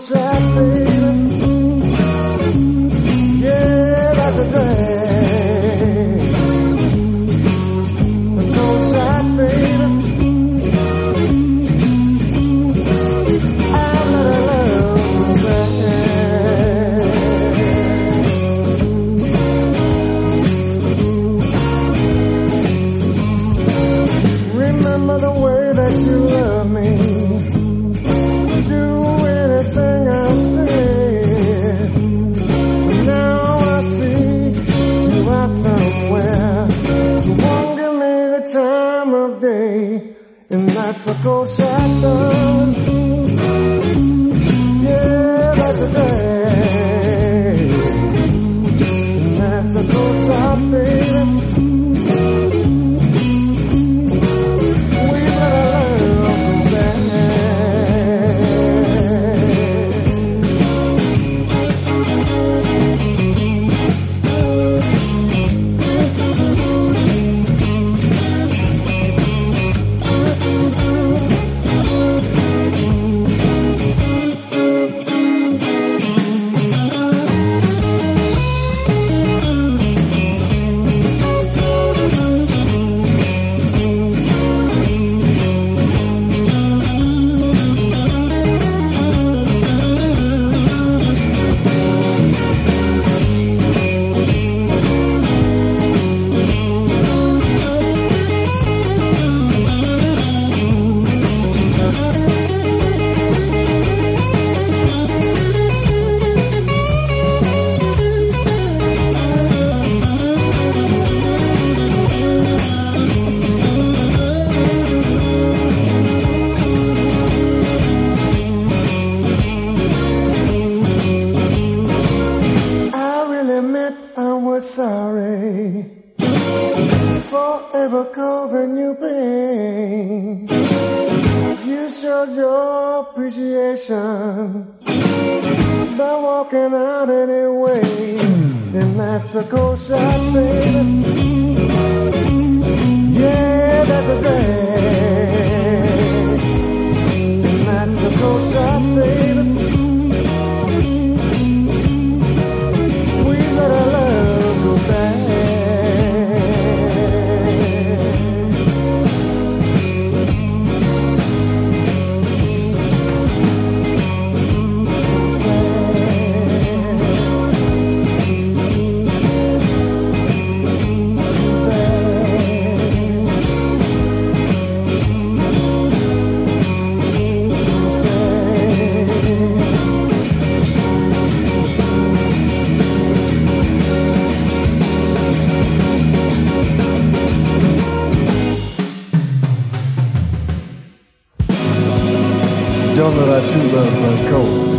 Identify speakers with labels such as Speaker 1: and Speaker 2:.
Speaker 1: sad, baby. Yeah, that's a day. Go sad, baby. I let her love back. Remember the way that you love me. Do anything I say. Now I see you out somewhere. You won't give me the time of day, and that's a cold shotgun. Yeah, that's a day, and that's a cold shot, baby. Sorry for ever causing you pain. You showed your appreciation by walking out anyway, and that's a cold shot, baby. Yeah, that's a day, and that's a cold shot, baby. We let our love go back. Don't know that you love her cold.